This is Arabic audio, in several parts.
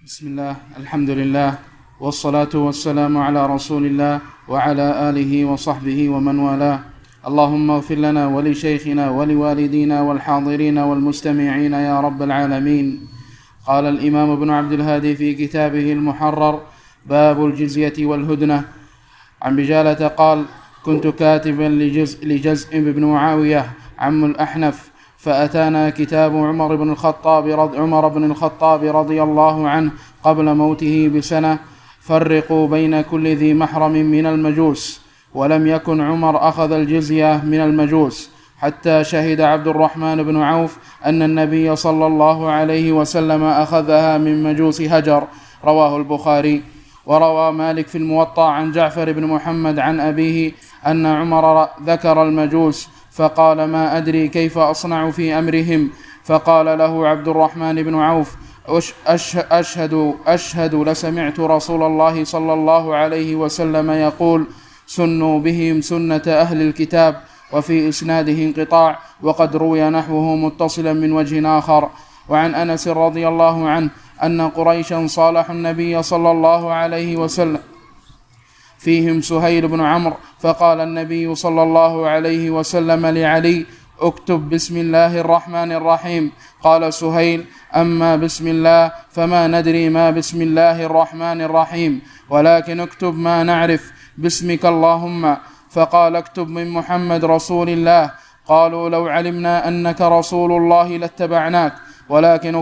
بسم الله، الحمد لله، والصلاة والسلام على رسول الله وعلى آله وصحبه ومن والاه. اللهم اغفر لنا ولشيخنا ولوالدينا والحاضرين والمستمعين يا رب العالمين. قال الإمام ابن عبد الهادي في كتابه المحرر: باب الجزية والهدنة. عن بجالة قال: كنت كاتبا لجزء بن معاوية عم الأحنف، فأتانا كتاب عمر بن الخطاب رضي الله عنه قبل موته بسنة: فرقوا بين كل ذي محرم من المجوس. ولم يكن عمر أخذ الجزية من المجوس حتى شهد عبد الرحمن بن عوف أن النبي صلى الله عليه وسلم أخذها من مجوس هجر. رواه البخاري. وروى مالك في الموطأ عن جعفر بن محمد عن أبيه أن عمر ذكر المجوس فقال: ما أدري كيف أصنع في أمرهم. فقال له عبد الرحمن بن عوف: أشهد لسمعت رسول الله صلى الله عليه وسلم يقول: سنوا بهم سنة أهل الكتاب. وفي إسناده انقطاع، وقد روي نحوه متصلا من وجه آخر. وعن أنس رضي الله عنه أن قريشا صالحوا النبي صلى الله عليه وسلم فيهم سهيل بن عمرو، فقال النبي صلى الله عليه وسلم لعلي: اكتب بسم الله الرحمن الرحيم. قال سهيل: أما بسم الله فما ندري ما بسم الله الرحمن الرحيم، ولكن اكتب ما نعرف، باسمك اللهم. فقال: اكتب من محمد رسول الله. قالوا: لو علمنا أنك رسول الله لاتبعناك، ولكن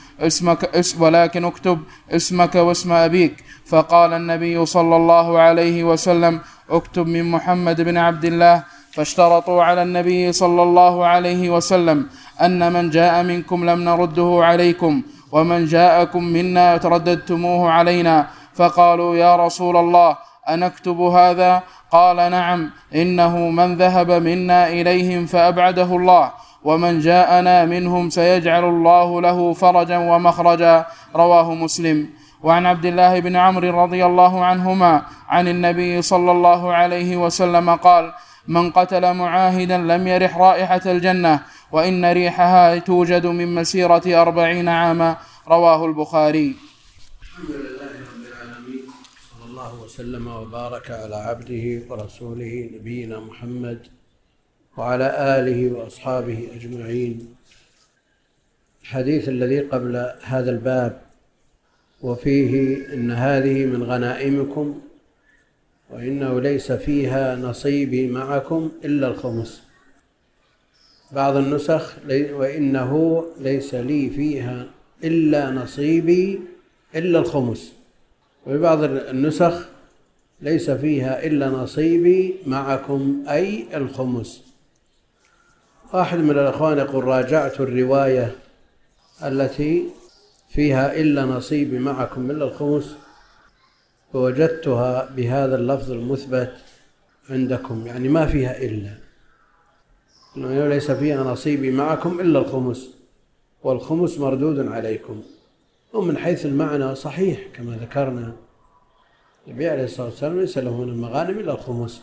اكتب اسمك واسم أبيك. فقال النبي صلى الله عليه وسلم: اكتب من محمد بن عبد الله. فاشترطوا على النبي صلى الله عليه وسلم أن من جاء منكم لم نرده عليكم، ومن جاءكم منا ترددتموه علينا. فقالوا: يا رسول الله، أنكتب هذا؟ قال: نعم، إنه من ذهب منا إليهم فأبعده الله، ومن جاءنا منهم سيجعل الله له فرجا ومخرجا. رواه مسلم. وعن عبد الله بن عمرو رضي الله عنهما عن النبي صلى الله عليه وسلم قال: من قتل معاهدا لم يرح رائحة الجنة، وإن ريحها توجد من مسيرة 40 عاما. رواه البخاري. الحمد لله رب العالمين، صلى الله وسلم وبارك على عبده ورسوله نبينا محمد وعلى آله وأصحابه أجمعين. الحديث الذي قبل هذا الباب وفيه إن هذه من غنائمكم وإنه ليس فيها نصيبي معكم إلا الخمس. بعض النسخ: وإنه ليس لي فيها إلا نصيبي إلا الخمس. وبعض النسخ: ليس فيها إلا نصيبي معكم أي الخمس. واحد من الأخوان يقول: راجعت الرواية التي فيها إلا نصيبي معكم إلا الخمس، فوجدتها بهذا اللفظ المثبت عندكم، يعني ما فيها إلا، إنه ليس فيها نصيبي معكم إلا الخمس، والخمس مردود عليكم. ومن حيث المعنى صحيح كما ذكرنا، النبي عليه الصلاة والسلام ليس له من المغانم إلا الخمس.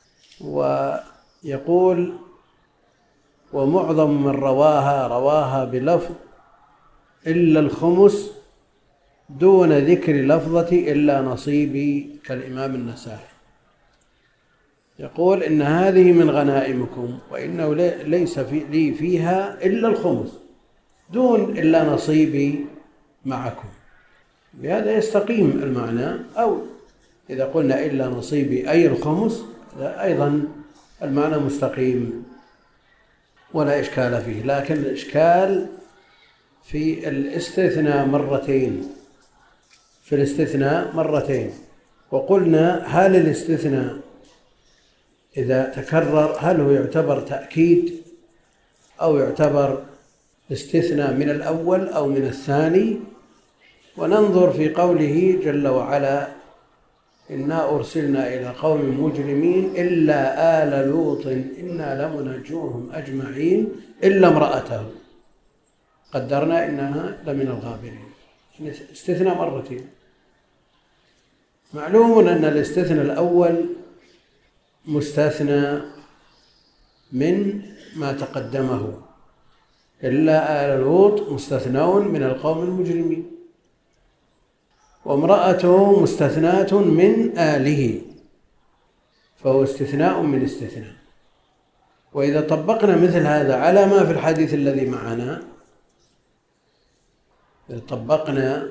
ويقول: ومعظم من رواها بلفظ إلا الخمس دون ذكر لفظة إلا نصيبي، كالإمام النسائي. يقول: إن هذه من غنائمكم وإنه ليس لي فيها إلا الخمس دون إلا نصيبي معكم. بهذا يستقيم المعنى. أو إذا قلنا إلا نصيبي أي الخمس، أيضا المعنى مستقيم ولا إشكال فيه. لكن الإشكال في الاستثناء مرتين. وقلنا: هل الاستثناء إذا تكرر هل هو يعتبر تأكيد أو يعتبر استثناء من الأول أو من الثاني؟ وننظر في قوله جل وعلا: إنا أرسلنا إلى قوم مجرمين إلا آل لوط إنا لمنجوهم أجمعين إلا امرأته قدرنا إنها لمن الغابرين. استثناء مرتين. معلوم أن الاستثناء الأول مستثنى من ما تقدمه، إلا آل لوط مستثنون من القوم المجرمين. وامرأته مستثناة من آله، فهو استثناء من استثناء. وإذا طبقنا مثل هذا على ما في الحديث الذي معنا، إذا طبقنا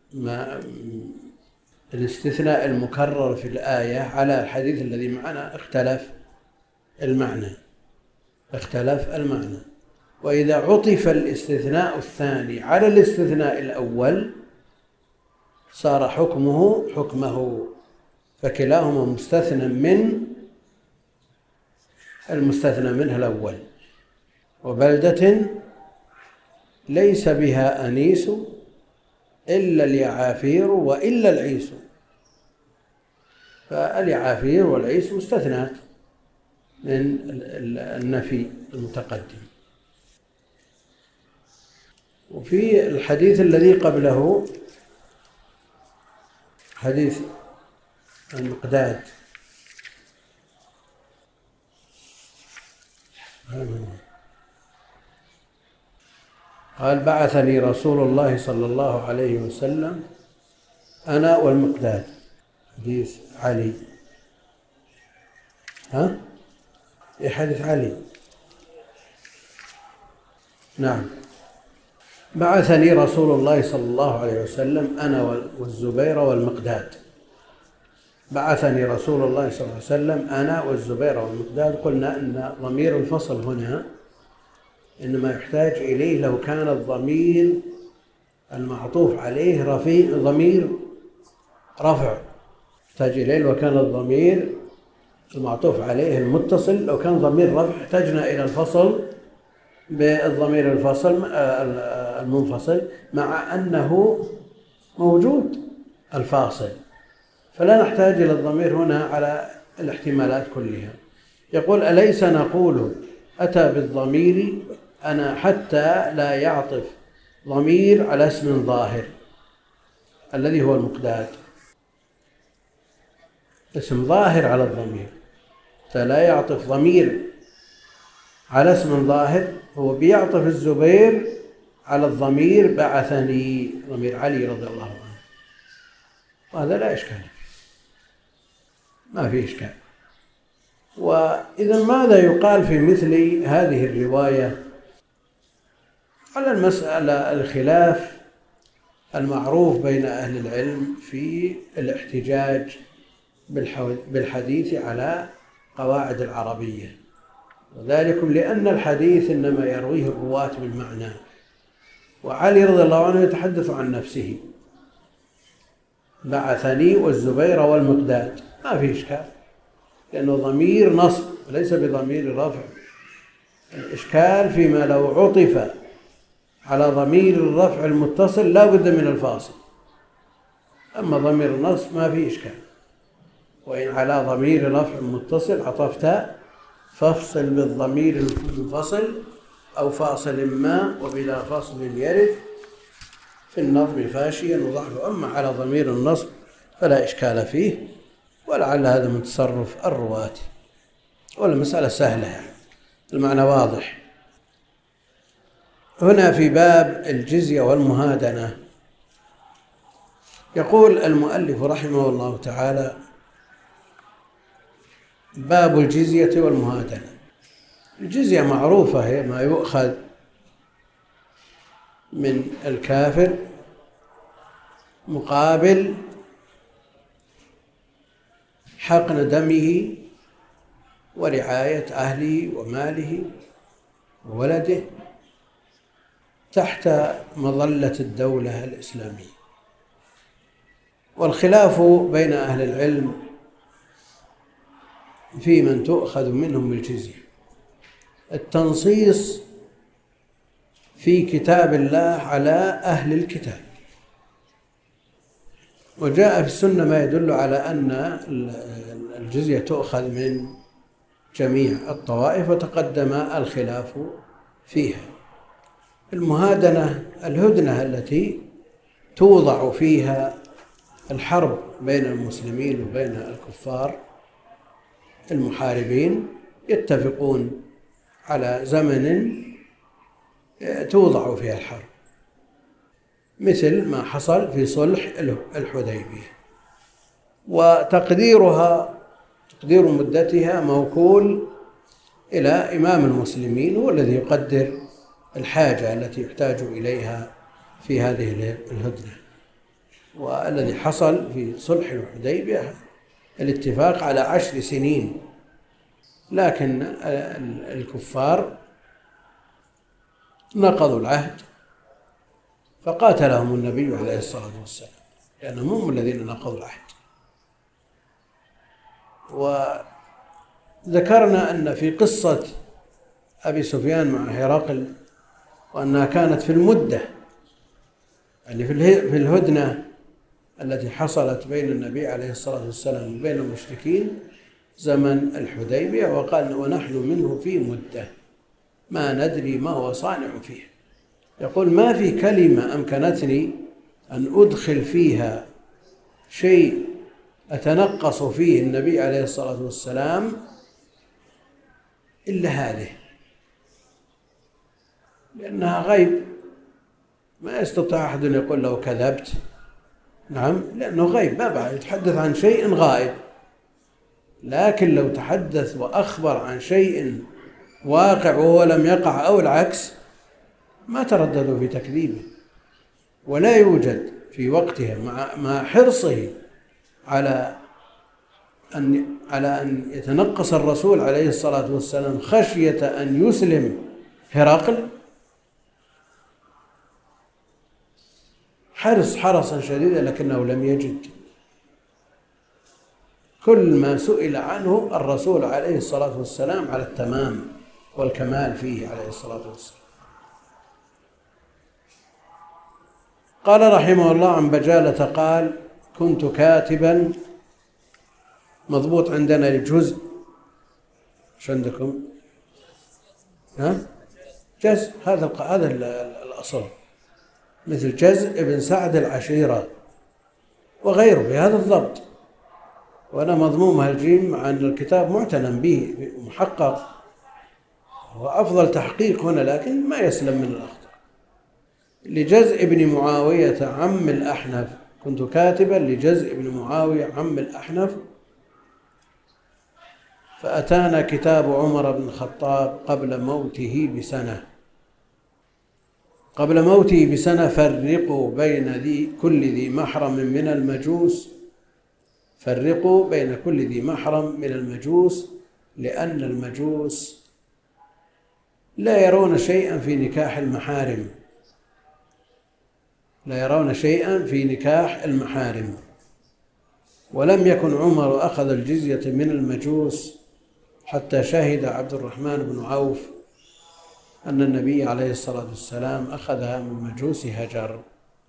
الاستثناء المكرر في الآية على الحديث الذي معنا اختلف المعنى. وإذا عطف الاستثناء الثاني على الاستثناء الأول صار حكمه، فكلاهما مستثنى من المستثنى منه الأول. وبلدة ليس بها أنيس إلا اليعافير وإلا العيس، فاليعافير والعيس مستثنات من النفي المتقدم. وفي الحديث الذي قبله حديث المقداد قال: بعثني رسول الله صلى الله عليه وسلم أنا والمقداد. حديث علي. حديث علي. نعم. بعثني رسول الله صلى الله عليه وسلم أنا والزبير والمقداد. بعثني رسول الله صلى الله عليه وسلم أنا والزبير والمقداد. قلنا أن ضمير الفصل هنا إنما يحتاج إليه لو كان الضمير المعطوف عليه ضمير رفع، يحتاج إليه لو كان الضمير المعطوف عليه المتصل. لو كان ضمير رفع احتجنا إلى الفصل بالضمير المنفصل، مع أنه موجود الفاصل، فلا نحتاج إلى الضمير هنا على الاحتمالات كلها. يقول: أليس نقول أتى بالضمير أنا حتى لا يعطف ضمير على اسم ظاهر الذي هو المقداد، اسم ظاهر على الضمير، حتى لا يعطف ضمير على اسم ظاهر. هو بيعطف الزبير على الضمير بعثني، ضمير علي رضي الله عنه، وهذا لا إشكال فيه، ما في إشكال. وإذا ماذا يقال في مثل هذه الرواية؟ على المسألة الخلاف المعروف بين أهل العلم في الاحتجاج بالحديث على قواعد العربية، وذلك لأن الحديث إنما يرويه الرواة بالمعنى، وعلي رضي الله عنه يتحدث عن نفسه: بعثني والزبير والمقداد، ما في إشكال، لأنه ضمير نصب وليس بضمير رفع. الإشكال فيما لو عطف على ضمير الرفع المتصل لا بد من الفاصل، أما ضمير النصب ما في إشكال. وإن على ضمير رفع متصل عطفت فافصل بالضمير المنفصل أو فاصل ما، وبلا فصل يرد في النظم فاشيا وضعف. أما على ضمير النصب فلا إشكال فيه، ولعل هذا من تصرف الرواة، والمسألة سهلة يعني، المعنى واضح. هنا في باب الجزية والمهادنة يقول المؤلف رحمه الله تعالى: باب الجزية والمهادنة. الجزية معروفة، هي ما يؤخذ من الكافر مقابل حقن دمه ورعاية أهله وماله وولده تحت مظلة الدولة الإسلامية. والخلاف بين أهل العلم في من تؤخذ منهم الجزية. التنصيص في كتاب الله على أهل الكتاب، وجاء في السنة ما يدل على أن الجزية تؤخذ من جميع الطوائف، وتقدم الخلاف فيها. المهادنة الهدنة التي توضع فيها الحرب بين المسلمين وبين الكفار المحاربين، يتفقون على زمن توضع فيها الحرب، مثل ما حصل في صلح الحديبية. وتقدير مدتها موكول إلى إمام المسلمين، هو الذي يقدر الحاجة التي يحتاج إليها في هذه الهدنة. والذي حصل في صلح الحديبية الاتفاق على 10 سنين، لكن الكفار نقضوا العهد فقاتلهم النبي عليه الصلاة والسلام، لأنهم هم الذين نقضوا العهد. وذكرنا أن في قصة أبي سفيان مع هرقل وأنها كانت في المدة، يعني في الهدنة التي حصلت بين النبي عليه الصلاة والسلام وبين المشركين زمن الحديبية، وقال ونحن منه في مدة ما ندري ما هو صانع فيه. يقول ما في كلمة أمكنتني أن أدخل فيها شيء أتنقص فيه النبي عليه الصلاة والسلام إلا هذه، لأنها غيب، ما يستطيع أحد أن يقول له كذبت. نعم، لأنه غيب، ما بعد يتحدث عن شيء غائب. لكن لو تحدث وأخبر عن شيء واقع وهو لم يقع أو العكس ما ترددوا في تكذيبه. ولا يوجد في وقتها مع حرصه على أن يتنقص الرسول عليه الصلاة والسلام خشية أن يسلم هرقل، حرصا شديدا، لكنه لم يجد. كل ما سئل عنه الرسول عليه الصلاة والسلام على التمام والكمال فيه عليه الصلاة والسلام. قال رحمه الله عن بجالة قال كنت كاتبا، مضبوط عندنا الجزء، ايش عندكم؟ جزء، هذا الأصل، مثل جزء ابن سعد العشيرة وغيره بهذا الضبط. وأنا مضموم هالجيم عن الكتاب معتنى به محقق، وأفضل تحقيق هنا، لكن ما يسلم من الأخطاء. لجزء ابن معاوية عم الأحنف، كنت كاتبا لجزء ابن معاوية عم الأحنف، فأتانا كتاب عمر بن الخطاب قبل موته بسنة فرقوا بين كل ذي محرم من المجوس، لأن المجوس لا يرون شيئا في نكاح المحارم، ولم يكن عمر أخذ الجزية من المجوس حتى شهد عبد الرحمن بن عوف أن النبي عليه الصلاة والسلام أخذها من مجوس هجر.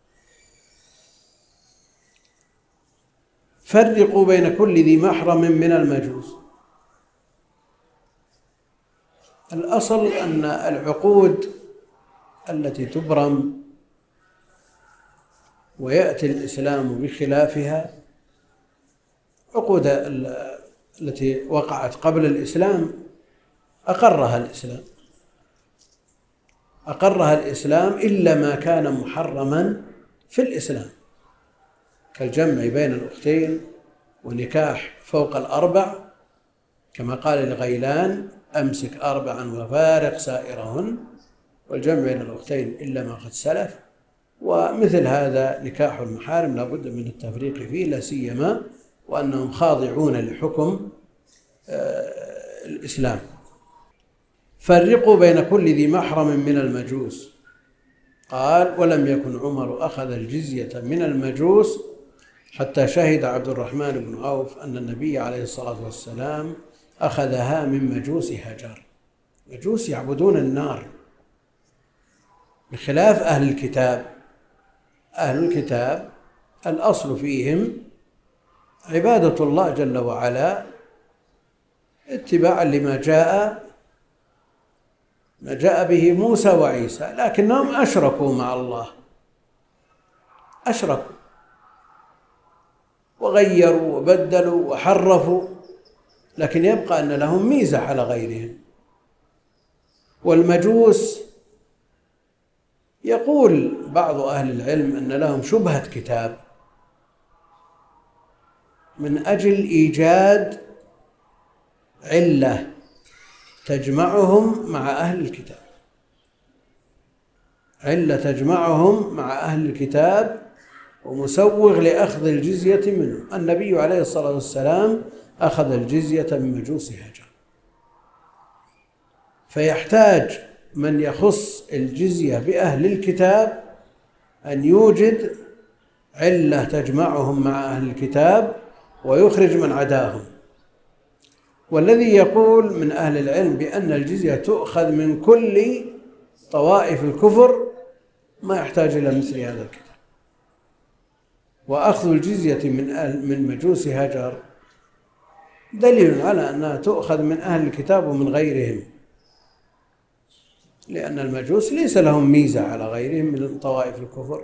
فرقوا بين كل ذي محرم من المجوس. الأصل أن العقود التي تبرم ويأتي الإسلام بخلافها، عقود التي وقعت قبل الإسلام أقرها الإسلام إلا ما كان محرما في الإسلام، كالجمع بين الأختين ونكاح فوق 4، كما قال لغيلان أمسك 4 وفارق سائرهن، والجمع بين الأختين إلا ما قد سلف. ومثل هذا نكاح المحارم لا بد من التفريق فيه، لا سيما وأنهم خاضعون لحكم الإسلام. فرقوا بين كل ذي محرم من المجوس. قال ولم يكن عمر أخذ الجزية من المجوس حتى شهد عبد الرحمن بن عوف أن النبي عليه الصلاة والسلام أخذها من مجوس هجر. مجوس يعبدون النار، بخلاف أهل الكتاب الأصل فيهم عبادة الله جل وعلا اتباعا لما جاء به موسى وعيسى، لكنهم أشركوا مع الله، أشركوا وغيروا وبدلوا وحرفوا، لكن يبقى أن لهم ميزة على غيرهم. والمجوس يقول بعض أهل العلم أن لهم شبهة كتاب من أجل إيجاد علة تجمعهم مع أهل الكتاب، علة تجمعهم مع أهل الكتاب ومسوغ لأخذ الجزية منهم. النبي عليه الصلاة والسلام أخذ الجزية من مجوس هاجر، فيحتاج من يخص الجزية بأهل الكتاب أن يوجد علة تجمعهم مع أهل الكتاب ويخرج من عداهم. والذي يقول من أهل العلم بأن الجزية تؤخذ من كل طوائف الكفر ما يحتاج إلى مثل هذا الكتاب. وأخذ الجزية من مجوس هاجر دليل على أنها تؤخذ من أهل الكتاب ومن غيرهم، لأن المجوس ليس لهم ميزة على غيرهم من طوائف الكفر.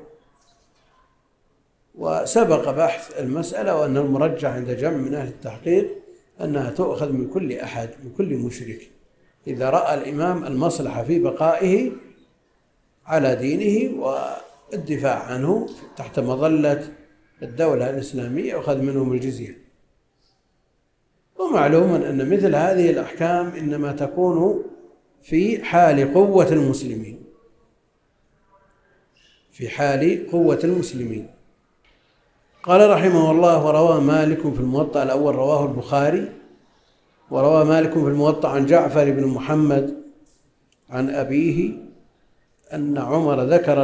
وسبق بحث المسألة وأن المرجح عند جمع من أهل التحقيق أنها تؤخذ من كل أحد، من كل مشرك، إذا رأى الإمام المصلحة في بقائه على دينه والدفاع عنه تحت مظلة الدولة الإسلامية يؤخذ منهم الجزية. ومعلوم أن مثل هذه الأحكام إنما تكون في حال قوة المسلمين، في حال قوة المسلمين. قال رحمه الله: وروى مالك في الموطأ، الأول رواه البخاري، وروى مالك في الموطأ عن جعفر بن محمد عن أبيه أن عمر ذكر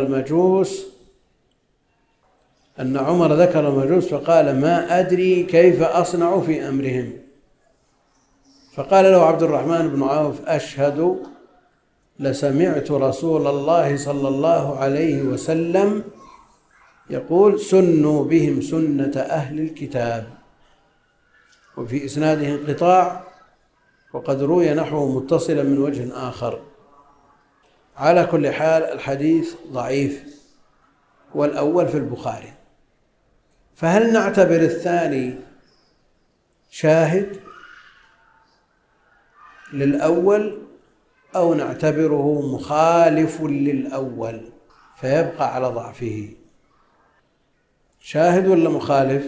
المجوس فقال: ما أدري كيف أصنع في أمرهم. فقال له عبد الرحمن بن عوف: أشهد لسمعت رسول الله صلى الله عليه وسلم يقول: سنوا بهم سنة أهل الكتاب. وفي إسناده انقطاع، وقد روي نحوه متصلا من وجه آخر. على كل حال الحديث ضعيف، والأول في البخاري. فهل نعتبر الثاني شاهد للأول أو نعتبره مخالف للأول فيبقى على ضعفه؟ شاهد ولا مخالف؟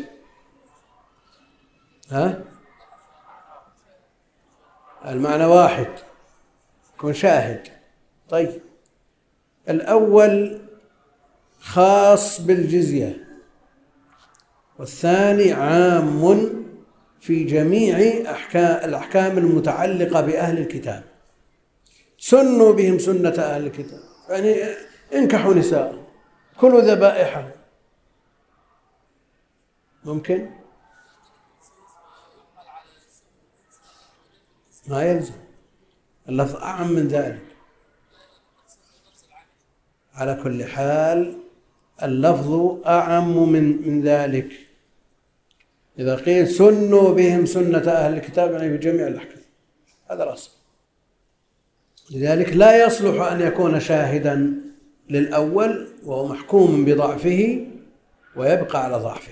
المعنى واحد، يكون شاهد. طيب، الأول خاص بالجزية، والثاني عام في جميع الأحكام المتعلقة بأهل الكتاب. سنوا بهم سنة أهل الكتاب، يعني انكحوا نساء، كلوا ذبائحهم. ممكن؟ ما يلزم، اللفظ أعم من ذلك. على كل حال اللفظ أعم من ذلك. إذا قيل سنوا بهم سنة أهل الكتاب يعني في جميع الأحكام، هذا الأصل. لذلك لا يصلح أن يكون شاهدا للأول وهو محكوم بضعفه ويبقى على ضعفه.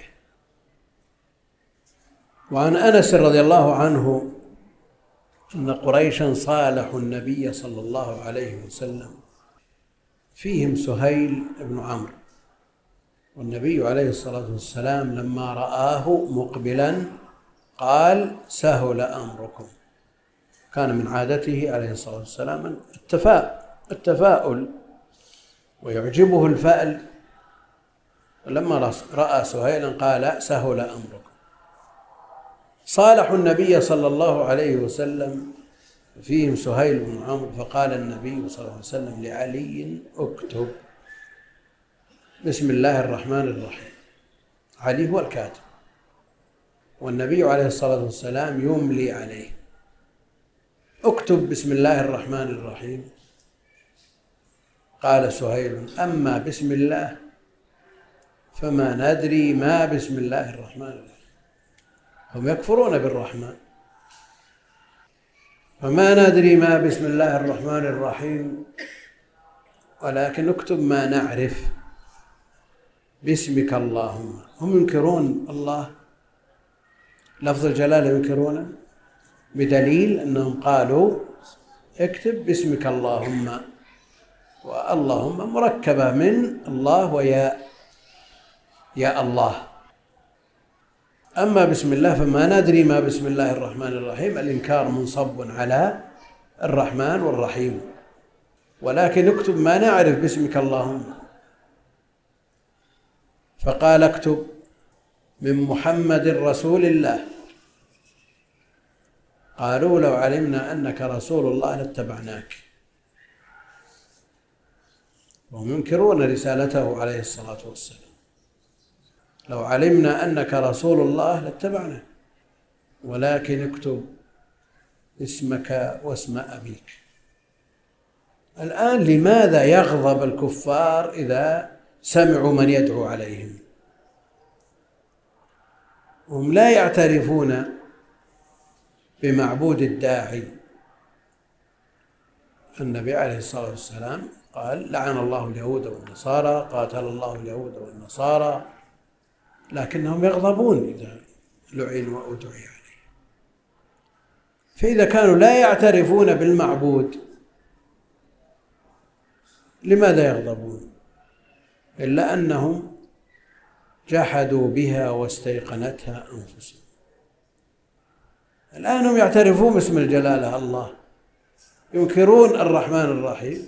وعن أنس رضي الله عنه أن قريشا صالحوا النبي صلى الله عليه وسلم، فيهم سهيل بن عمرو، والنبي عليه الصلاة والسلام لما رآه مقبلا قال: سهل أمركم. كان من عادته عليه الصلاة والسلام التفاؤل ويعجبه الفأل، ولما رأى سهيلا قال: سهل أمركم. صالحوا النبي صلى الله عليه وسلم، فيهم سهيل بن عمرو، فقال النبي صلى الله عليه وسلم لعلي: اكتب بسم الله الرحمن الرحيم. علي هو الكاتب، والنبي عليه الصلاة والسلام يملي عليه: اكتب بسم الله الرحمن الرحيم. قال سهيل: أما بسم الله فما ندري ما بسم الله الرحمن الرحيم. هم يكفرون بالرحمن، فما ندري ما بسم الله الرحمن الرحيم، ولكن نكتب ما نعرف باسمك اللهم. هم ينكرون الله، لفظ الجلالة ينكرونه، بدليل أنهم قالوا: اكتب باسمك اللهم. واللهم مركبة من الله ويا يا الله. أما بسم الله فما ندري ما بسم الله الرحمن الرحيم، الإنكار منصب على الرحمن والرحيم، ولكن اكتب ما نعرف باسمك اللهم. فقال اكتب من محمد رسول الله. قالوا لو علمنا أنك رسول الله لاتبعناك. وهم ينكرون رسالته عليه الصلاة والسلام. لو علمنا أنك رسول الله لاتبعناك، ولكن اكتب اسمك واسم أبيك. الآن لماذا يغضب الكفار إذا سمعوا من يدعو عليهم؟ هم لا يعترفون بمعبود الداعي. النبي عليه الصلاة والسلام قال لعن الله اليهود والنصارى، قاتل الله اليهود والنصارى، لكنهم يغضبون إذا لعنوا أو دعي عليه. فإذا كانوا لا يعترفون بالمعبود لماذا يغضبون؟ إلا أنهم جحدوا بها واستيقنتها أنفسهم. الآن هم يعترفون باسم الجلالة الله، ينكرون الرحمن الرحيم.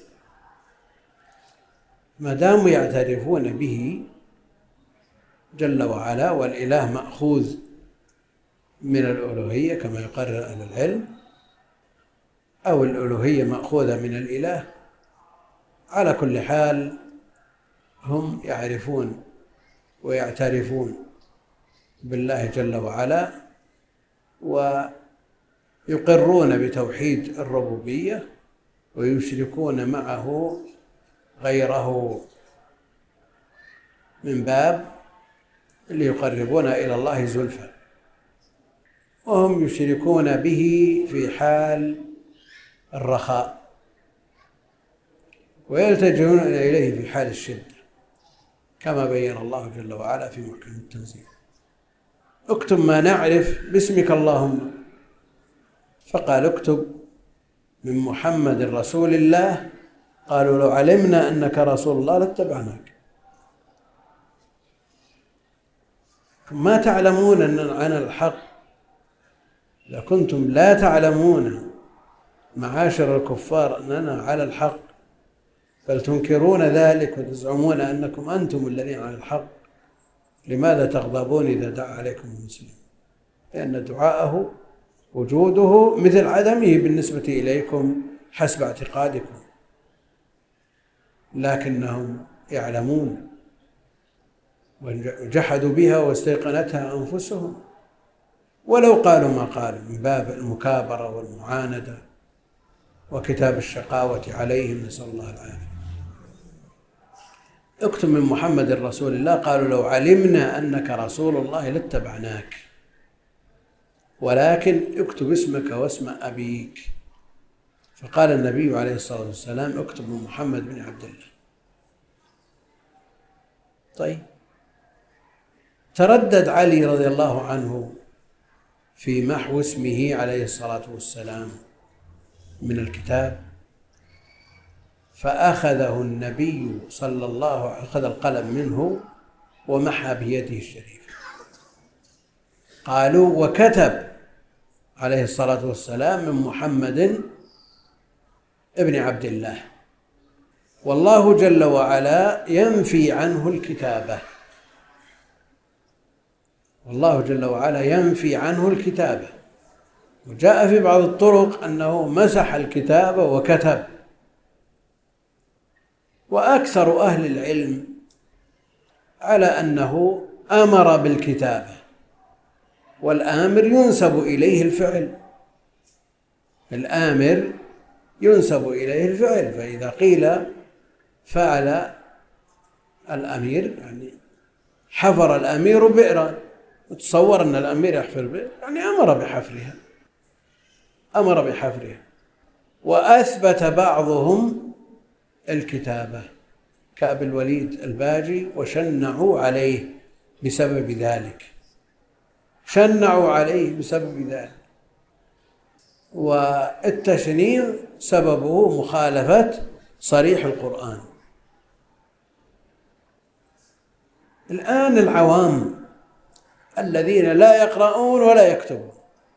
ما داموا يعترفون به جل وعلا، والإله مأخوذ من الألوهية كما يقرر أهل العلم، أو الألوهية مأخوذة من الإله، على كل حال هم يعرفون ويعترفون بالله جل وعلا، ويقرون بتوحيد الربوبية، ويشركون معه غيره من باب اللي يقربون إلى الله زلفى، وهم يشركون به في حال الرخاء ويلتجئون إليه في حال الشدة، كما بين الله جل وعلا في محكم التنزيل. اكتب ما نعرف باسمك اللهم. فقال اكتب من محمد رسول الله. قالوا لو علمنا أنك رسول الله لاتبعناك. ما تعلمون عن الحق. إذا كنتم لا تعلمون معاشر الكفار أننا على الحق، بل تنكرون ذلك وتزعمون أنكم أنتم الذين على الحق، لماذا تغضبون إذا دعا عليكم المسلم؟ لأن دعاءه وجوده مثل عدمه بالنسبة إليكم حسب اعتقادكم، لكنهم يعلمون وجحدوا بها واستيقنتها أنفسهم، ولو قالوا ما قالوا من باب المكابرة والمعاندة وكتاب الشقاوة عليهم، نسأل الله العافية. اكتب من محمد رسول الله. قالوا لو علمنا أنك رسول الله لاتبعناك، ولكن اكتب اسمك واسم أبيك. فقال النبي عليه الصلاة والسلام اكتب من محمد بن عبد الله. طيب، تردد علي رضي الله عنه في محو اسمه عليه الصلاة والسلام من الكتاب، فأخذه النبي صلى الله عليه وسلم، أخذ القلم منه ومحى بيده الشريفة. قالوا وكتب عليه الصلاة والسلام من محمد ابن عبد الله، والله جل وعلا ينفي عنه الكتابة. والله جل وعلا ينفي عنه الكتابة. وجاء في بعض الطرق أنه مسح الكتابة وكتب. وأكثر أهل العلم على أنه أمر بالكتابة، والآمر ينسب إليه الفعل. الآمر ينسب إليه الفعل، فإذا قيل فعل الأمير يعني حفر الأمير بئرا، وتصور أن الأمير يحفر بئر يعني أمر بحفرها. وأثبت بعضهم الكتابة كأبي الوليد الباجي، وشنعوا عليه بسبب ذلك، والتشنيع سببه مخالفة صريح القرآن. الآن العوام الذين لا يقرؤون ولا يكتبون،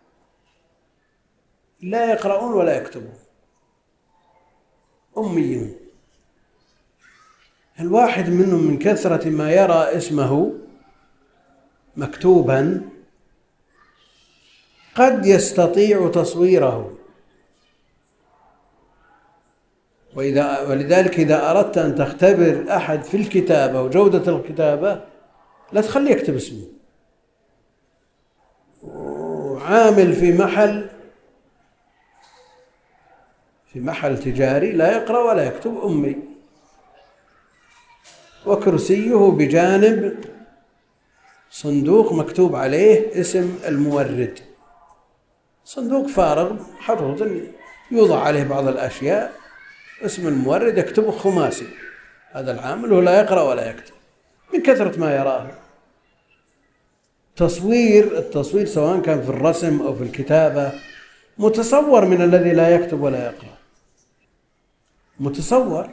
لا يقرؤون ولا يكتبون، أميون، الواحد منهم من كثرة ما يرى اسمه مكتوبا قد يستطيع تصويره، ولذلك إذا أردت أن تختبر أحد في الكتابة وجودة الكتابة لا تخليه يكتب اسمه. وعامل في محل تجاري لا يقرأ ولا يكتب، أمي، وكرسيه بجانب صندوق مكتوب عليه اسم المورد، صندوق فارغ محطوط يوضع عليه بعض الأشياء، اسم المورد يكتبه خماسي. هذا العامل ولا يقرأ ولا يكتب من كثرة ما يراه. التصوير سواء كان في الرسم أو في الكتابة متصور من الذي لا يكتب ولا يقرأ، متصور،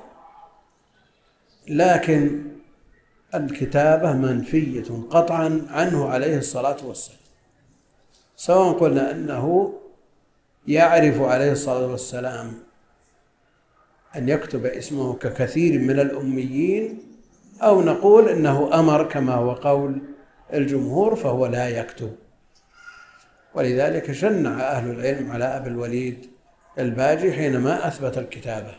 لكن الكتابة منفية قطعا عنه عليه الصلاة والسلام، سواء قلنا أنه يعرف عليه الصلاة والسلام أن يكتب اسمه ككثير من الأميين، أو نقول أنه أمر كما هو قول الجمهور فهو لا يكتب. ولذلك شنع أهل العلم على أبي الوليد الباجي حينما أثبت الكتابة.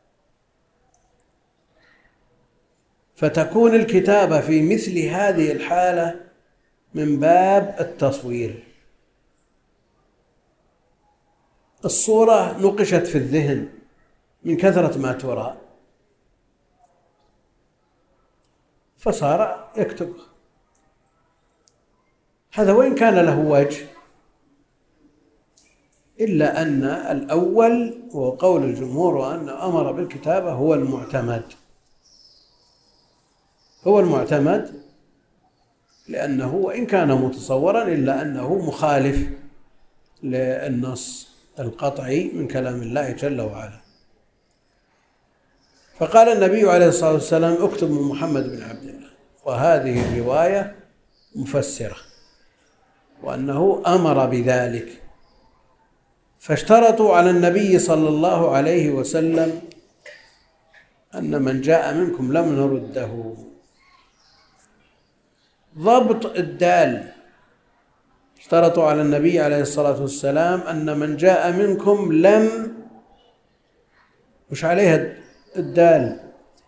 فتكون الكتابة في مثل هذه الحالة من باب التصوير. الصورة نقشت في الذهن من كثرة ما ترى فصار يكتب. هذا وإن كان له وجه، إلا أن الأول هو قول الجمهور وأن أمر بالكتابة هو المعتمد، لأنه وإن كان متصورا إلا أنه مخالف للنص القطعي من كلام الله جل وعلا. فقال النبي عليه الصلاة والسلام: اكتب من محمد بن عبد الله. وهذه الرواية مفسرة، وأنه أمر بذلك. فاشترطوا على النبي صلى الله عليه وسلم أن من جاء منكم لم نرده. ضبط الدال، اشترطوا على النبي عليه الصلاة والسلام أن من جاء منكم لم، وش عليها الدال؟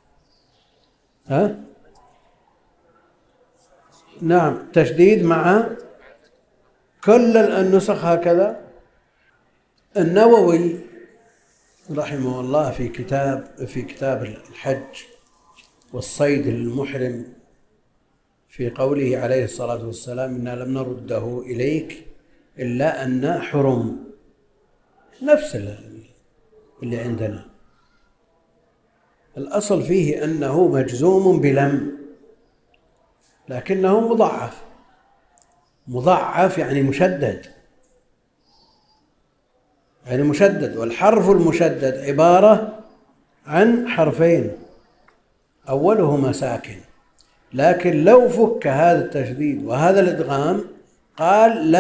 نعم، تشديد مع كل النسخ هكذا. النووي رحمه الله في كتاب الحج والصيد للمحرم في قوله عليه الصلاة والسلام: إنا لم نرده إليك إلا أن حرم، نفس اللي عندنا. الأصل فيه أنه مجزوم بلم، لكنه مضعف يعني مشدد، والحرف المشدد عبارة عن حرفين أولهما ساكن، لكن لو فك هذا التشديد وهذا الإدغام قال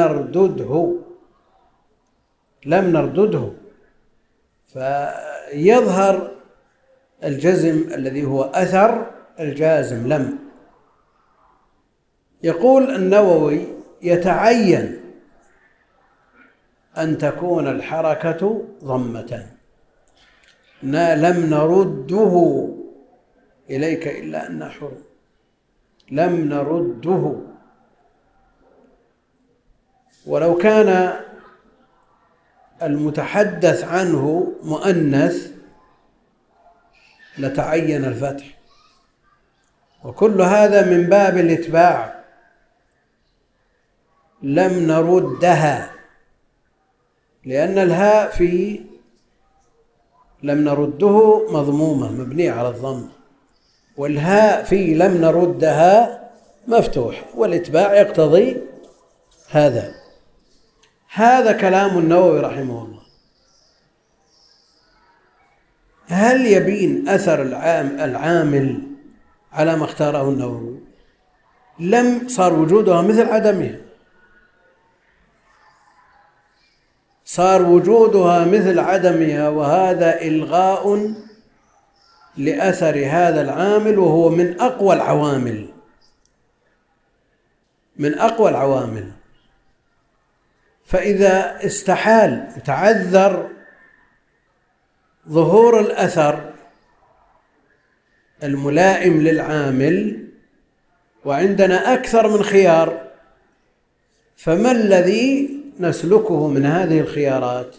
لم نردده، فيظهر الجزم الذي هو أثر الجازم لم. يقول النووي: يتعين أن تكون الحركة ضمة، لم نرده إليك إلا أن حرم، لم نرده. ولو كان المتحدث عنه مؤنث لتعين الفتح، وكل هذا من باب الإتباع. لم نردها، لأن الهاء في لم نرده مضمومة مبنية على الضم، والهاء في لم نردها مفتوح، والإتباع يقتضي هذا كلام النووي رحمه الله. هل يبين أثر العامل على ما اختاره النووي؟ صار وجودها مثل عدمها، صار وجودها مثل عدمها، وهذا إلغاء لأثر هذا العامل، وهو من أقوى العوامل، من أقوى العوامل. فإذا استحال تعذر ظهور الأثر الملائم للعامل وعندنا أكثر من خيار، فما الذي نسلكه من هذه الخيارات؟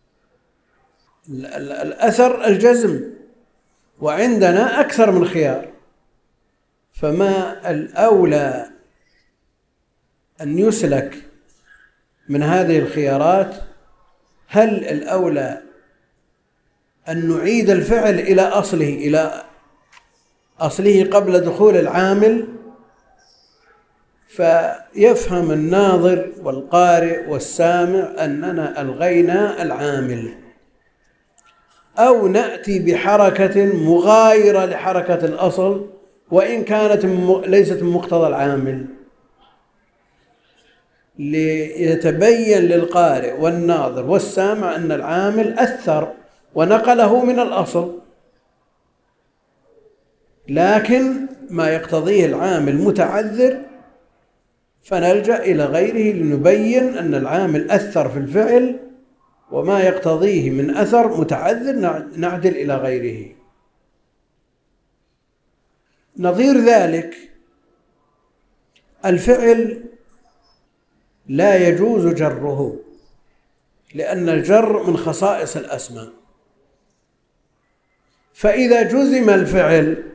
الأثر الجزم، وعندنا أكثر من خيار، فما الأولى أن يسلك من هذه الخيارات؟ هل الأولى أن نعيد الفعل إلى أصله قبل دخول العامل، فيفهم الناظر والقارئ والسامع أننا ألغينا العامل، أو نأتي بحركة مغايرة لحركة الأصل وإن كانت ليست مقتضى العامل، ليتبين للقارئ والناظر والسامع أن العامل أثر ونقله من الأصل، لكن ما يقتضيه العامل متعذر، فنلجأ إلى غيره لنبين أن العامل أثر في الفعل، وما يقتضيه من أثر متعذر نعدل إلى غيره. نظير ذلك الفعل لا يجوز جره، لأن الجر من خصائص الأسماء، فإذا جزم الفعل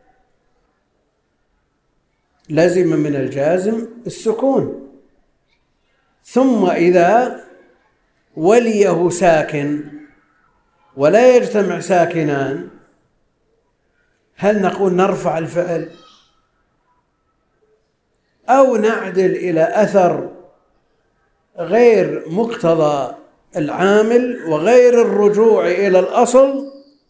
لزم من الجازم السكون، ثم إذا وليه ساكن ولا يجتمع ساكنان، هل نقول نرفع الفعل أو نعدل إلى أثر غير مقتضى العامل وغير الرجوع إلى الأصل،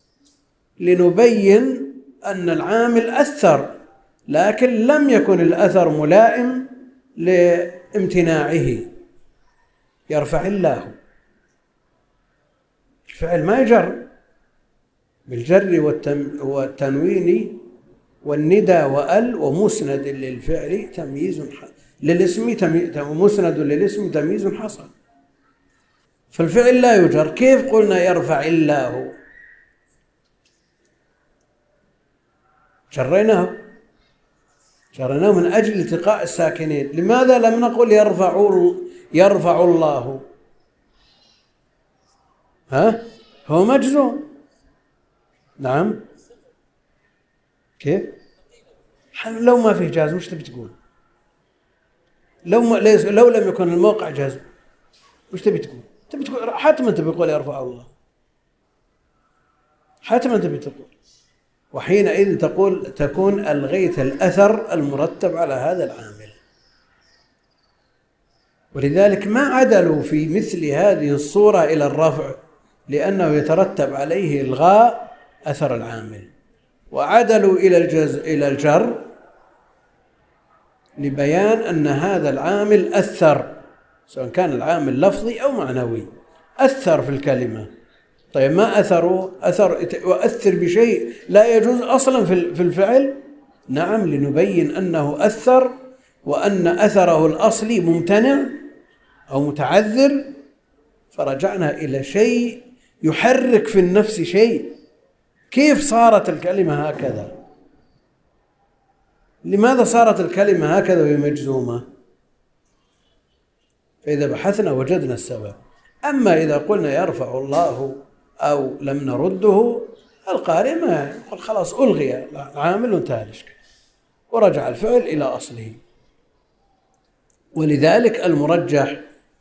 لنبين أن العامل أثر لكن لم يكن الأثر ملائم لامتناعه؟ يرفع الله، الفعل ما يجر بالجر والتنوين والندى وأل، ومسند للفعل تمييز للاسم ومسند للاسم تمييز حصل، فالفعل لا يجر. كيف قلنا يرفع الله؟ جريناه من أجل التقاء الساكنين. لماذا لم نقل يرفع الله؟ هو مجزوم. نعم. كيف؟ لو ما فيه جازم وش تبي تقول؟ لو لم يكن الموقع جازم وش تبي تقول؟ تبي تقول حتما تبي تقول يرفع الله، حتما تبي تقول، وحينئذ تكون ألغيت الأثر المرتب على هذا العامل. ولذلك ما عدلوا في مثل هذه الصورة إلى الرفع، لأنه يترتب عليه إلغاء أثر العامل، وعدلوا إلى الجر لبيان أن هذا العامل أثر، سواء كان العامل لفظي أو معنوي، أثر في الكلمة. طيب ما يؤثر بشيء لا يجوز أصلا في الفعل؟ نعم، لنبين أنه أثر، وأن أثره الأصلي ممتنع أو متعذر، فرجعنا إلى شيء يحرك في النفس شيء. كيف صارت الكلمة هكذا؟ لماذا صارت الكلمة هكذا وهي مجزومة؟ فإذا بحثنا وجدنا السبب. أما إذا قلنا يرفع الله أو لم نرده، القارئ ما يقول خلاص ألغي العامل وانتهى الإشكال، ورجع الفعل إلى أصله. ولذلك المرجح،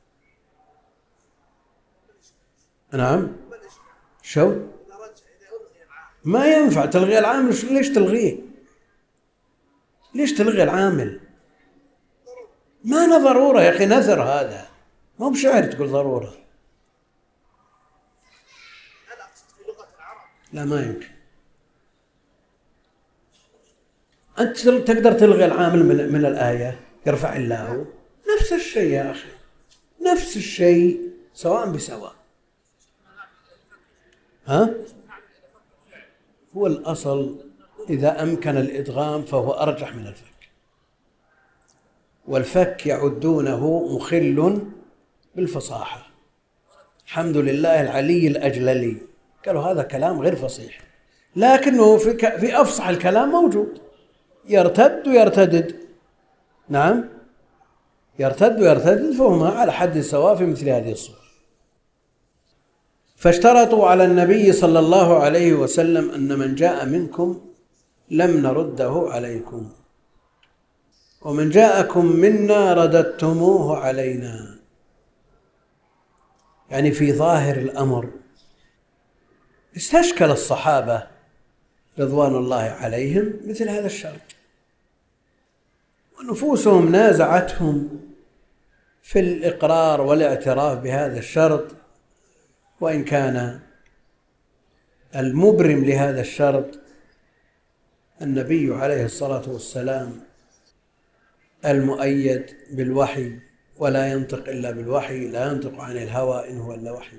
نعم، شو ما ينفع تلغي العامل. ليش تلغيه؟ ليش تلغي العامل؟ ما له ضرورة يا أخي، نثر هذا، ما هو بشعر تقول ضرورة. لا ما يمكن. أنت تقدر تلغي العامل من الآية، يرفع الله، نفس الشيء يا أخي، نفس الشيء سواء بسواء. هو الأصل إذا أمكن الإدغام فهو أرجح من الفك، والفك يعدونه مخل بالفصاحة. الحمد لله العلي الأجللي، قالوا هذا كلام غير فصيح، لكنه في أفصح الكلام موجود، يرتد ويرتدد. نعم، يرتد ويرتدد، فهما على حد سواء في مثل هذه الصورة. فاشترطوا على النبي صلى الله عليه وسلم أن من جاء منكم لم نرده عليكم، ومن جاءكم منا رددتموه علينا. يعني في ظاهر الأمر استشكل الصحابة رضوان الله عليهم مثل هذا الشرط، ونفوسهم نازعتهم في الإقرار والاعتراف بهذا الشرط، وإن كان المبرم لهذا الشرط النبي عليه الصلاة والسلام المؤيد بالوحي، ولا ينطق إلا بالوحي، لا ينطق عن الهوى إن هو إلا وحي.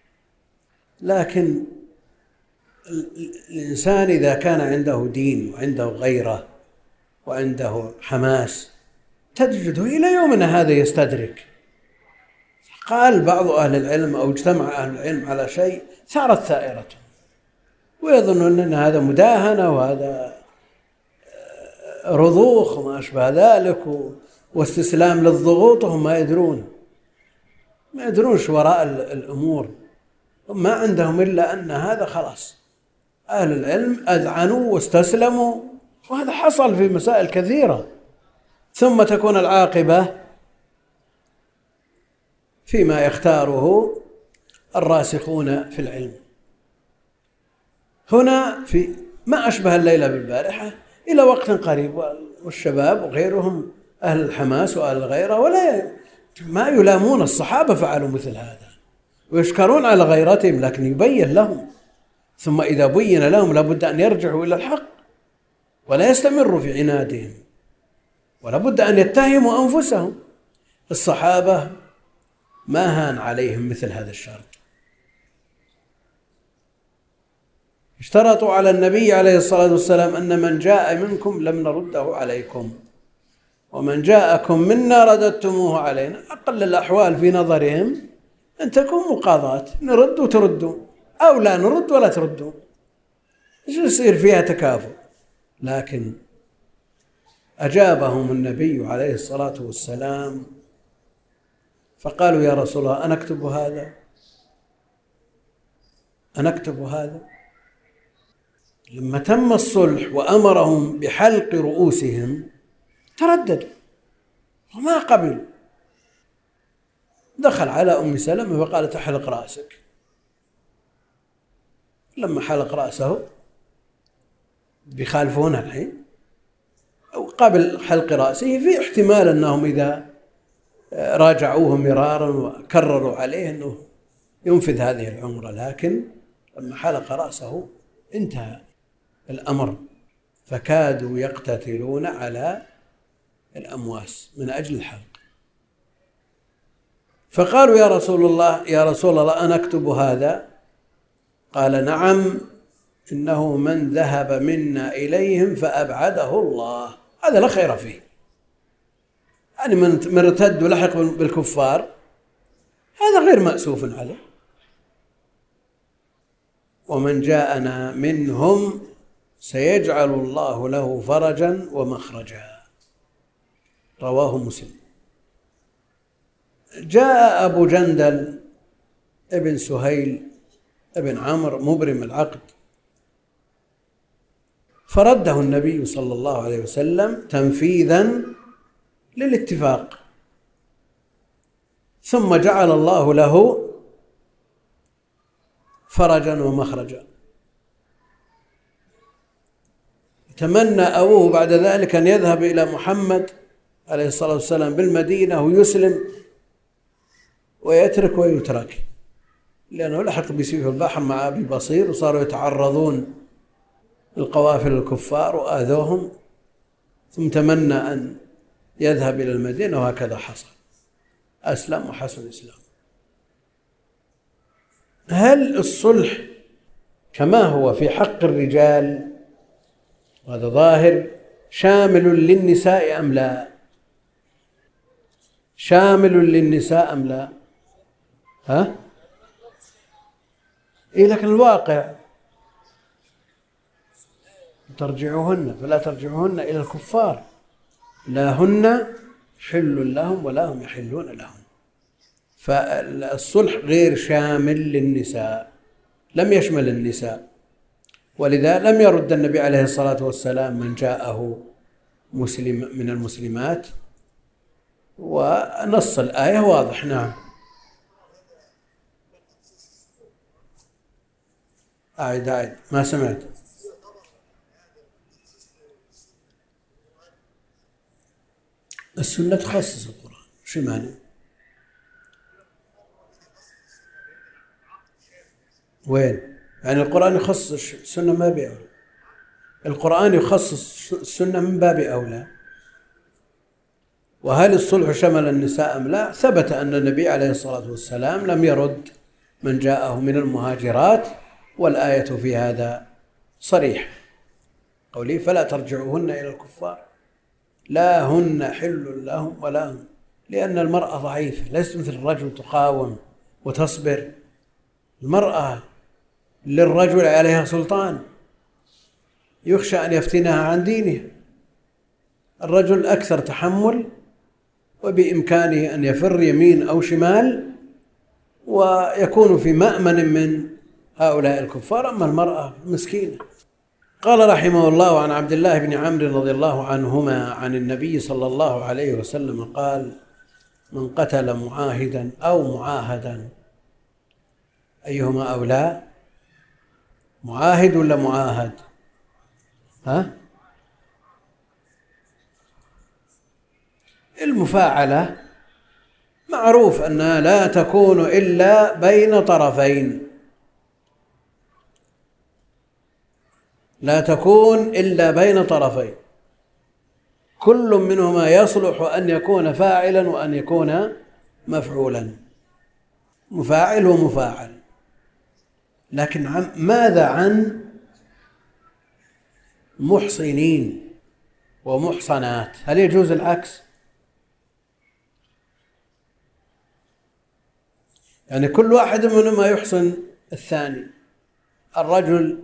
لكن الإنسان إذا كان عنده دين وعنده غيرة وعنده حماس تجده إلى يومنا هذا يستدرك. قال بعض أهل العلم أو اجتمع أهل العلم على شيء ثارت ثائرته، ويظنون أن هذا مداهنة وهذا رضوخ وما أشبه ذلك واستسلام للضغوط، وهم ما يدرون شو وراء الأمور، ما عندهم إلا أن هذا خلاص. أهل العلم أذعنوا واستسلموا، وهذا حصل في مسائل كثيرة، ثم تكون العاقبة فيما يختاره الراسخون في العلم. هنا في ما أشبه الليلة بالبارحة إلى وقت قريب، والشباب وغيرهم أهل الحماس وأهل الغيرة ما يلامون الصحابة فعلوا مثل هذا ويشكرون على غيرتهم، لكن يبين لهم، ثم إذا بين لهم لابد أن يرجعوا إلى الحق ولا يستمروا في عنادهم، ولا بد أن يتهموا أنفسهم. الصحابة ما هان عليهم مثل هذا الشرط. اشترطوا على النبي عليه الصلاة والسلام أن من جاء منكم لم نرده عليكم، ومن جاءكم منا رددتموه علينا. أقل الأحوال في نظرهم أن تكون مقاضاة، نرد وتردوا، أو لا نرد ولا تردوا، يصير فيها تكافؤ. لكن أجابهم النبي عليه الصلاة والسلام فقالوا يا رسول الله أنكتب هذا؟ أنكتب هذا؟ لما تم الصلح وأمرهم بحلق رؤوسهم ترددوا وما قبلوا. دخل على أم سلمة فقالت أحلق رأسك. لما حلق رأسه بيخالفونها الحين، أو قبل حلق رأسه في احتمال أنهم إذا راجعوه مرارا وكرروا عليه أنه ينفذ هذه العمرة، لكن لما حلق رأسه انتهى الأمر، فكادوا يقتتلون على الأمواس من أجل الحلق. فقالوا يا رسول الله أنكتب هذا؟ قال نعم، إنه من ذهب منا إليهم فأبعده الله، هذا لا خير فيه. يعني من ارتد ولحق بالكفار هذا غير مأسوف عليه. ومن جاءنا منهم سيجعل الله له فرجا ومخرجا، رواه مسلم. جاء أبو جندل ابن سهيل ابن عمرو مبرم العقد، فرده النبي صلى الله عليه وسلم تنفيذا للاتفاق، ثم جعل الله له فرجا ومخرجا. تمنى أبوه بعد ذلك أن يذهب إلى محمد عليه الصلاة والسلام بالمدينة ويسلم ويترك ويترك، لأنه لحق بسيف البحر مع أبي بصير وصاروا يتعرضون القوافل الكفار وآذوهم، ثم تمنى أن يذهب إلى المدينة وهكذا حصل، أسلم وحسن إسلام. هل الصلح كما هو في حق الرجال وهذا ظاهر شامل للنساء أم لا؟ شامل للنساء أم لا؟ إيه، لكن الواقع ترجعوهن فلا ترجعوهن إلى الكفار، لا هن حل لهم ولا هم يحلون لهم. فالصلح غير شامل للنساء، لم يشمل النساء، ولذا لم يرد النبي عليه الصلاة والسلام من جاءه مسلم من المسلمات، ونص الآية واضح. نعم. أعد ما سمعت. السنة تخصص القرآن، شو معنى؟ وين؟ يعني القرآن يخصص السنة ما بأولى، القرآن يخصص السنة من باب أولى. وهل الصلح شمل النساء أم لا؟ ثبت أن النبي عليه الصلاة والسلام لم يرد من جاءه من المهاجرات، والآية في هذا صريحة، قوله فلا ترجعوهن إلى الكفار، لا هن حل لهم ولا هم، لأن المرأة ضعيفة ليست مثل الرجل تقاوم وتصبر. المرأة للرجل عليها سلطان، يخشى أن يفتنها عن دينه. الرجل أكثر تحمل وبإمكانه أن يفر يمين أو شمال ويكون في مأمن من هؤلاء الكفار، أما المرأة مسكينة. قال رحمه الله عن عبد الله بن عمرو رضي الله عنهما عن النبي صلى الله عليه وسلم قال: من قتل معاهدا أو معاهدا، أيهما أولى؟ معاهد ولا معاهد؟ المفاعلة معروف أنها لا تكون إلا بين طرفين، لا تكون إلا بين طرفين، كل منهما يصلح أن يكون فاعلا وأن يكون مفعولا، مفاعل ومفاعل. لكن ماذا عن محصنين ومحصنات؟ هل يجوز العكس؟ يعني كل واحد منهما يحصن الثاني، الرجل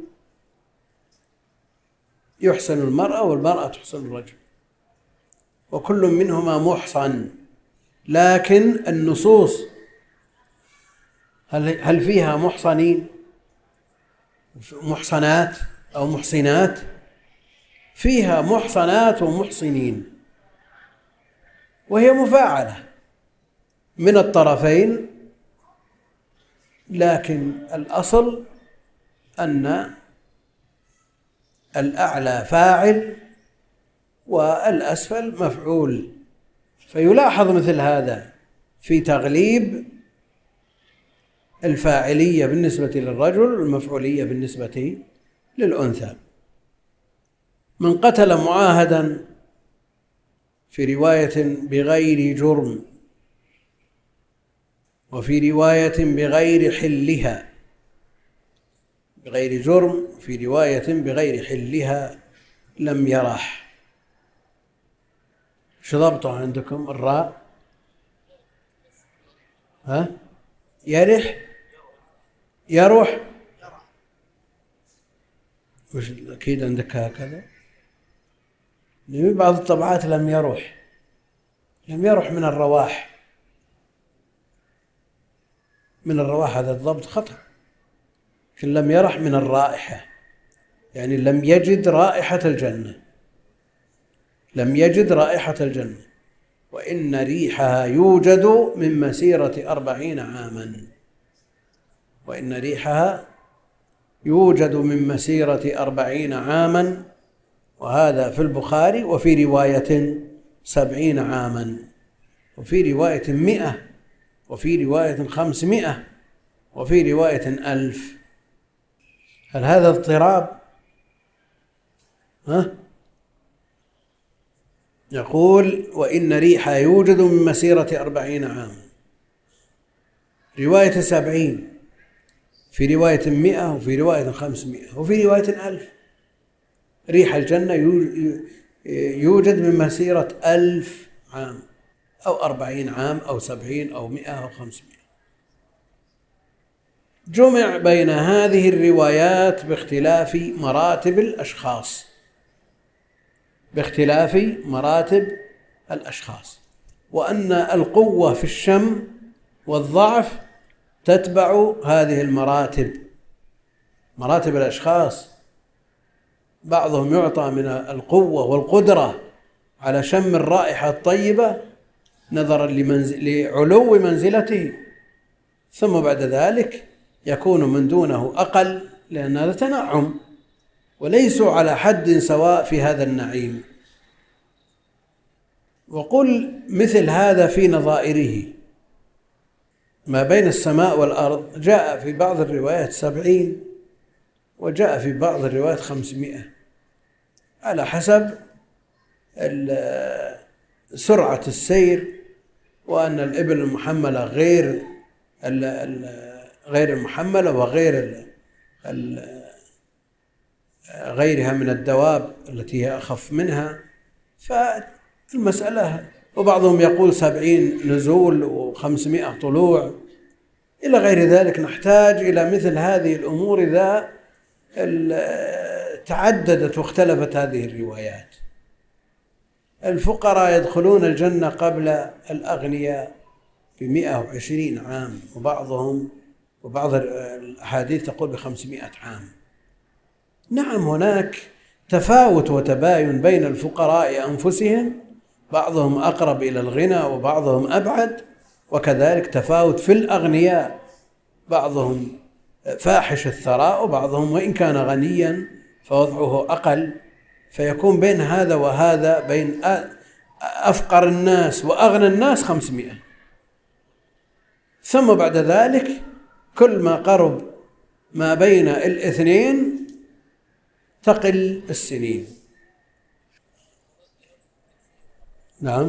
يحسن المرأة والمرأة تحسن الرجل، وكل منهما محصن، لكن النصوص هل فيها محصنين محصنات أو محصنات؟ فيها محصنات ومحصنين، وهي مفاعلة من الطرفين، لكن الأصل أن الأعلى فاعل والأسفل مفعول. فيلاحظ مثل هذا في تغليب الفاعلية بالنسبة للرجل والمفعولية بالنسبة للأنثى. من قتل معاهدا في رواية بغير جرم، وفي رواية بغير حلها، بغير جرم في رواية بغير حلها لم يرح. شو ضبطه عندكم الراء؟ يرح يروح، وش أكيد عندك هكذا؟ بعض الطبعات لم يروح، لم يروح من الرواح، من الرواح هذا الضبط خطأ، لكن لم يرح من الرائحة، يعني لم يجد رائحة الجنة، لم يجد رائحة الجنة، وإن ريحها يوجد من مسيرة 40 عاما، وإن ريحها يوجد من مسيرة 40 عاما، وهذا في البخاري، وفي رواية 70 عاما، وفي رواية 100، وفي رواية 500، وفي رواية 1000. هل هذا اضطراب؟ يقول وإن ريحها يوجد من مسيرة 40 عاما. رواية 70، في رواية 100، وفي رواية 500، وفي رواية 1000. ريح الجنة يوجد من مسيرة 1000 عام أو 40 عام أو 70 أو 100 أو 500. جمع بين هذه الروايات باختلاف مراتب الأشخاص، وأن القوة في الشم والضعف تتبع هذه مراتب الأشخاص. بعضهم يعطى من القوة والقدرة على شم الرائحة الطيبة نظرا لعلو منزلته، ثم بعد ذلك يكون من دونه أقل، لأن هذا تنعم، وليسوا على حد سواء في هذا النعيم. وقل مثل هذا في نظائره ما بين السماء والأرض جاء في بعض الروايات 70، وجاء في بعض الروايات 500، على حسب سرعة السير، وأن الإبل المحملة غير المحملة وغير غيرها من الدواب التي هي أخف منها. فالمسألة، وبعضهم يقول 70 نزول و500 طلوع إلى غير ذلك. نحتاج إلى مثل هذه الأمور إذا تعددت واختلفت هذه الروايات. الفقراء يدخلون الجنة قبل الأغنياء ب120 عام، وبعض الأحاديث تقول ب500 عام. نعم، هناك تفاوت وتباين بين الفقراء أنفسهم، بعضهم أقرب إلى الغنى وبعضهم أبعد، وكذلك تفاوت في الأغنياء، بعضهم فاحش الثراء وبعضهم وإن كان غنيا فوضعه أقل. فيكون بين هذا وهذا، بين أفقر الناس وأغنى الناس 500. ثم بعد ذلك كل ما قرب ما بين الاثنين تقل السنين. نعم.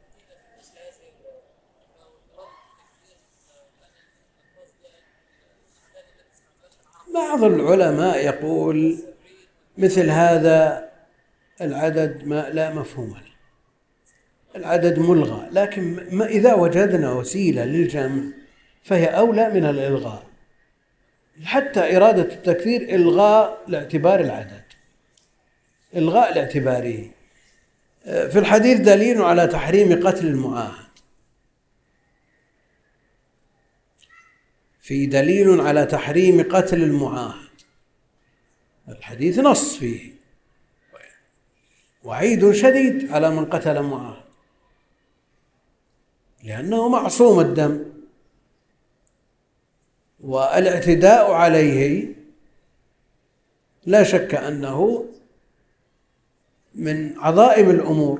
بعض العلماء يقول مثل هذا العدد لا مفهوم له، العدد ملغى، لكن إذا وجدنا وسيلة للجمع فهي أولى من الإلغاء. حتى إرادة التكثير إلغاء لاعتبار العدد، إلغاء لاعتباره. في الحديث دليل على تحريم قتل المعاهد، في دليل على تحريم قتل المعاهد، الحديث نص فيه وعيد شديد على من قتل معاهد، لأنه معصوم الدم، والاعتداء عليه لا شك أنه من عظائم الأمور.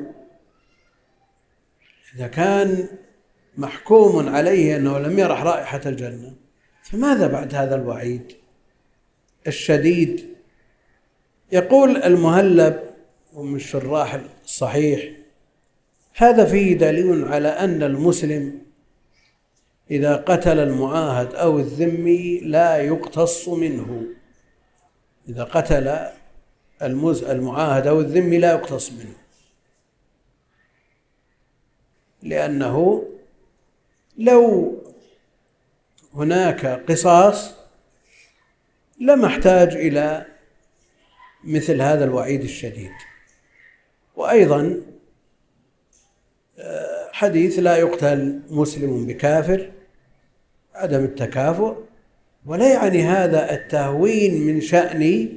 إذا كان محكوم عليه أنه لم يرح رائحة الجنة، فماذا بعد هذا الوعيد الشديد؟ يقول المهلب ومن الشراح الصحيح: هذا فيه دليل على أن المسلم إذا قتل المعاهد أو الذمي لا يقتص منه. إذا قتل المعاهد أو الذمي لا يقتص منه، لأنه لو هناك قصاص لما احتاج إلى مثل هذا الوعيد الشديد. وأيضا حديث لا يقتل مسلم بكافر، عدم التكافؤ، ولا يعني هذا التهوين من شأن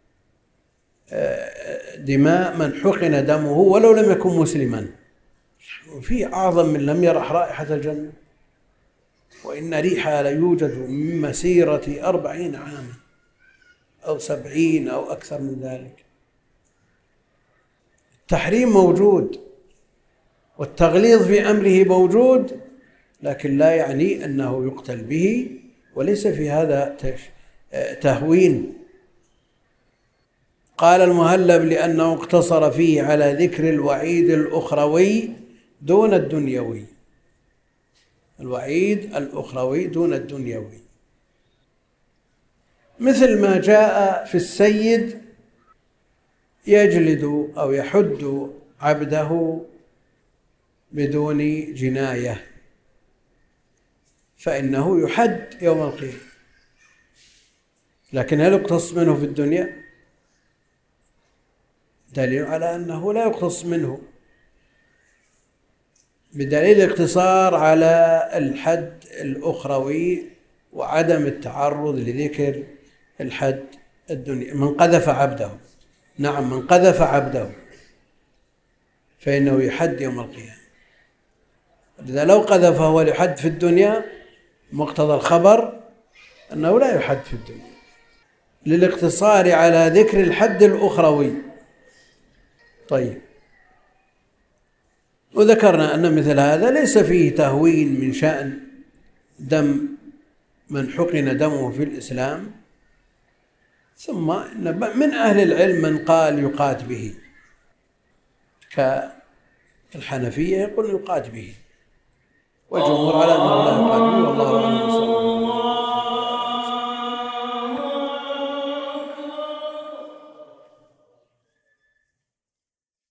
دماء من حقن دمه ولو لم يكن مسلما. في أعظم من لم يرح رائحة الجنة، وإن ريحها ليوجد من مسيرة 40 عاما أو 70 أو أكثر من ذلك. التحريم موجود والتغليظ في أمره موجود، لكن لا يعني أنه يقتل به وليس في هذا تهوين. قال المهلب لأنه اقتصر فيه على ذكر الوعيد الأخروي دون الدنيوي، الوعيد الأخروي دون الدنيوي، مثل ما جاء في السيد يجلد أو يحد عبده بدون جناية، فإنه يحد يوم القيامة. لكن هل يقتص منه في الدنيا؟ دليل على أنه لا يقتص منه، بدليل الاقتصار على الحد الأخروي وعدم التعرض لذكر الحد الدنيا. من قذف عبده، نعم، من قذف عبده فإنه يحد يوم القيامة. إذا لو قذفه وليحد في الدنيا، مقتضى الخبر أنه لا يحد في الدنيا، للاقتصار على ذكر الحد الأخروي. طيب، وذكرنا أن مثل هذا ليس فيه تهوين من شأن دم من حقن دمه في الإسلام، ثم إن من أهل العلم من قال يقات به، كالحنفية يقول يقات به، والجمهور على أنه لا يقات به، والله أعلم.